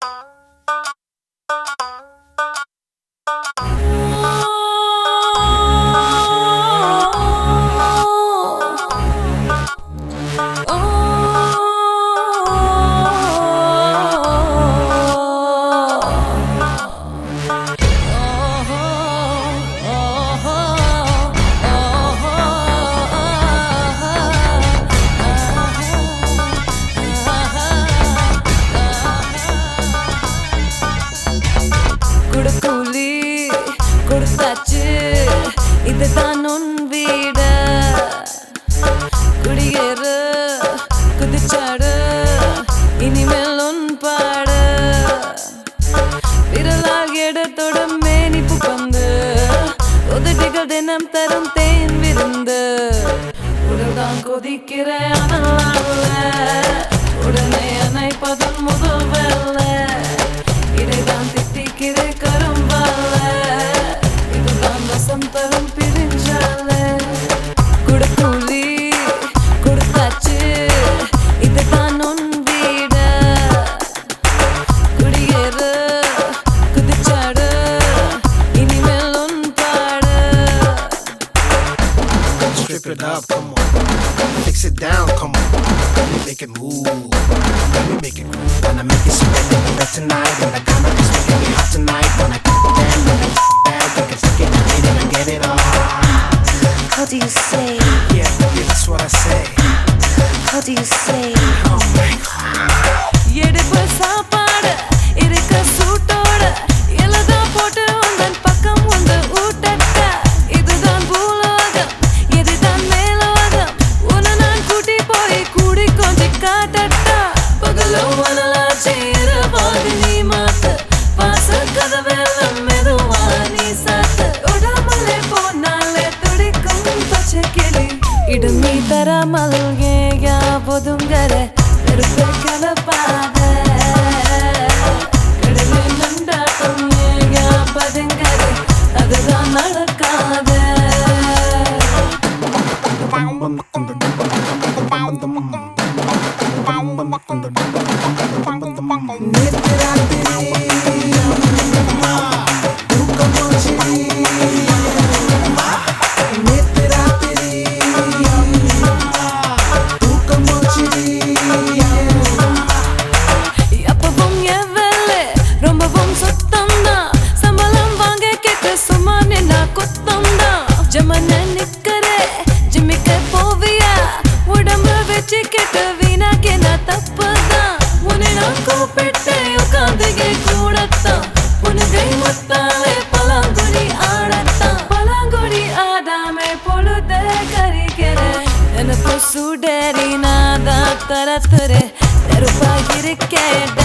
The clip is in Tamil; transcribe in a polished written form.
இதுதான் உன் வீட குடியேறு குதிச்சாடு இனிமேல் உன் பாட விரலால் எடுத்தோட மேனிப்பு பந்து உதட்டிகள் தினம் தரும் தேன் விருந்து உடல்தான் கொதிக்கிற அனலால உடனே அணைப்பதும் முதல் வெல்ல இடைதான் திட்டிக்கிற கரும்பால இதுதான் வசம் தரும் பிரிஞ்சால குடுக்கூலி கொடுத்தாச்சு இதுதான் உன் வீட குடியேறு குதிச்சாடு இனிமேல் உன் பாட Strip it up, come on. Fix it down, come on. Let me make it move. Let me make it groove. When I make it sweat, but tonight, and I gotta be making me hot tonight. When I get it down, when I bad, we can stick it, I and get it on. How do you say? Yeah, that's what I say. How do you say? Oh my God. எடுப்பு சாப்பாடு இருக்க சூட்டோட எல்லதா போட்டு உந்தன் பக்கம் வந்து ஊட்டட்ட இதுதான் பூலோகம் இதுதான் மேலோகம் உன்னை நான் கூட்டி போய் கூடி கொஞ்சம் காட்டட்டா பகலோ வனலாச்சு இரவாக நீ மாத்து பாச கதவெல்லாம் மெதுவா நீ சாத்து உடாமலே போனாலே துடிக்கும் பச்சை கிளி இடம் நீ தராமல் ஏயா ஒதுங்கற நெருப்பை கலப்பாத கடலில் நண்டாட்டம் ஏயா பதுங்கற அதுதான் நடக்காத எப்பவும் என் வேலை ரொம்பவும் சுத்தம் தான் சம்பளம் வாங்க கேட்க சும்மா நின்னா குத்தம் தான் ஜமன நிக்கிற ஜிம்மிக்க போவியா உடம்பு வச்சு கேட்க வீணாக்கே நான் தப்புதான் உன்னை நான் கூப்பிட்டு உட்காந்து கூடத்தான் உனகை முத்தாலே பலாங்குடி ஆடத்தான் பலாங்குடி ஆடாமே பொழுத கரிக்கிற எனக்கு சுடரி நாதான் தரத்துற நெருப்பாக இருக்கேன்